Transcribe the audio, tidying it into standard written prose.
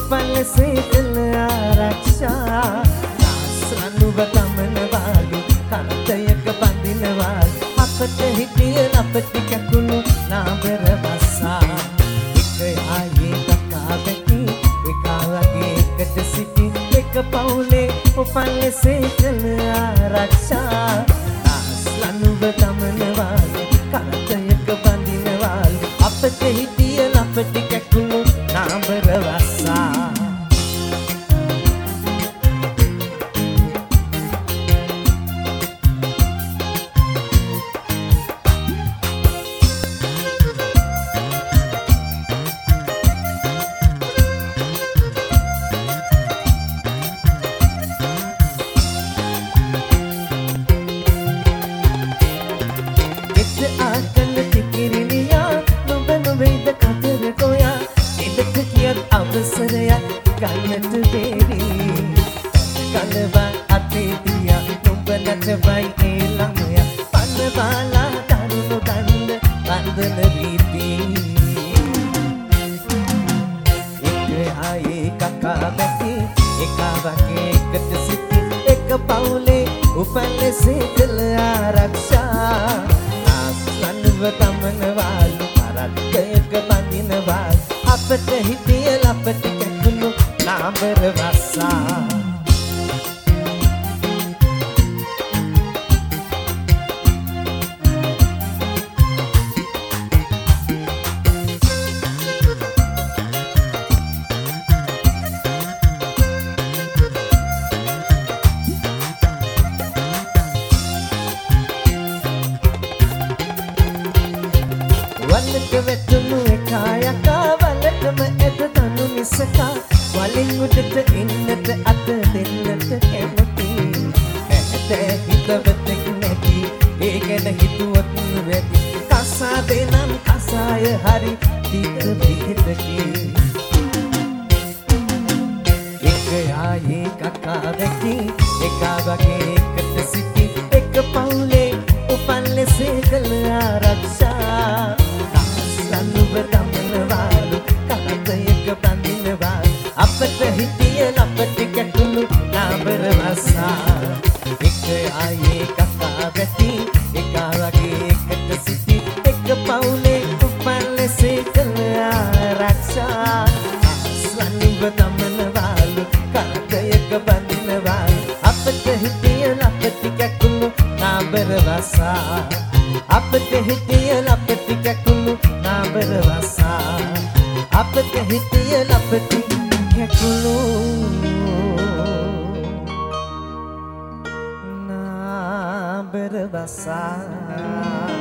උපල්ලසේ කළ ආරක්ෂා නාස්රනුව තමනවාලු කරතයක බඳිනවාලු අපට හිටිය ලපටි කැකුණු නාඹර වස්සා එක ආයේ කකා බැටි එකාගේ එකට සිටි එක පවුලේ උපල්ලසේ කළ ආරක්ෂා නාස්රනුව තමනවාලු කරතයක බඳිනවාලු අපට හිටිය ලපටි කැකුණු නාඹර වස්සා අවසරයක් ගන්නට බැරි කලවා අතේ තියා නුඹ නැතවයි ඒ ළමයා පන්නවාලා දරුණු ගන්න වන්දන රීති එක ආයේ කකා බැටි එකා වගේ එකට සිටි එක පවුලේ උපල්ලසේ කළ ආරක්ෂා ආස්ලන්ව තමනවාලු කරත්තයක බඳිනවාලු අපට හිටිය ලපටි කැකුණු නාඹර වස්සා වලට වැටුණු එකයකා වලටම ඇද තනු මිසකා වලින් උඩට එන්නට අත දෙන්නට කැමති ඇත හිතවතෙක් නැති ඒ ගැන හිතුවත් වැඩි කසාදේ නම් කසාය හරි තිත පිහිටකි එක ආයේ කකා වැටි එකා වගේ එකට සිටි එක පවුලේ උපල්ලසේ කළ ආරක්ෂා නුඹ තමනවාලු කරතයක බඳිනවාලු අපට හිටිය ලපටි කැකුණු නාඹර වස්සා එක ආයේ කකා වැටි එකා වගේ එකට සිටි එක පවුලේ උපල්ලසේ කළ ආරක්ෂා නුඹ තමනවාලු කරතයක බඳිනවාලු අපට හිටිය ලපටි කැකුණු නාඹර වස්සා අපට හිටිය ලපටි කැකුණු නාඹර වස්සා අපට හිටිය ලපටි කැකුණු නාඹර වස්සා